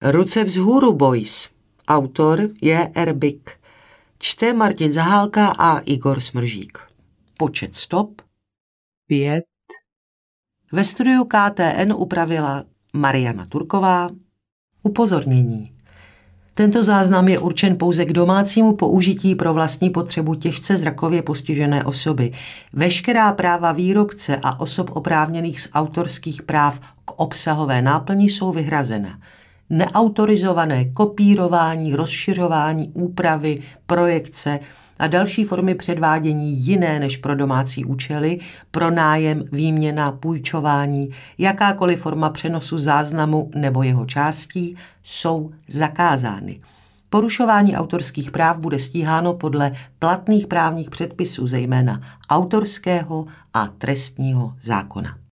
Ruce vzhůru, boys. Autor je Erbik. Čte Martin Zahálka a Igor Smržík. Počet stop 5. Ve studiu KTN upravila Mariana Turková. Upozornění. Tento záznam je určen pouze k domácímu použití pro vlastní potřebu těžce zrakově postižené osoby. Veškerá práva výrobce a osob oprávněných z autorských práv k obsahové náplni jsou vyhrazena. Neautorizované kopírování, rozšiřování, úpravy, projekce a další formy předvádění jiné než pro domácí účely, pronájem, výměna, půjčování, jakákoliv forma přenosu záznamu nebo jeho částí jsou zakázány. Porušování autorských práv bude stíháno podle platných právních předpisů, zejména autorského a trestního zákona.